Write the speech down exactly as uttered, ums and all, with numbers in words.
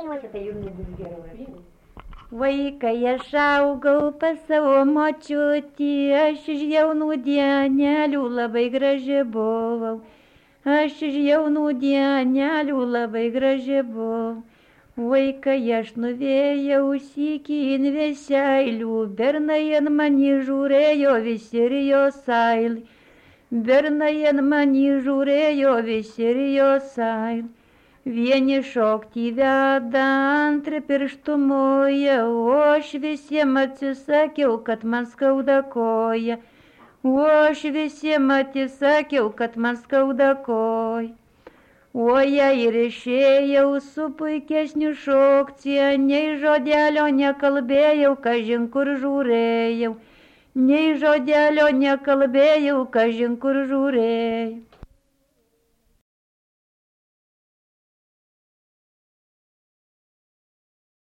dainuoti, tai jums nebus gerai. Vaikai, aš augau pas savo močiutį, aš iš jaunų dienelių labai graži buvau. Aš iš jaunų dienelių labai graži buvau. Vaikai, aš nuvėjau sykyn vėseilių, bernai ant manį žiūrėjo visi ir jo sailai. Bernai ant manį žiūrėjo visi ir jo sailai. Vieni šokti veda, antri pirštų moja, o aš visiems atsisakiau, kad man skauda koja. O aš visiems atsisakiau, kad man skauda koja. O jei ir išėjau su puikesniu šokti, nei žodelio nekalbėjau, kažin kur žiūrėjau. Nei žodelio nekalbėjau, kažin kur žiūrėjau.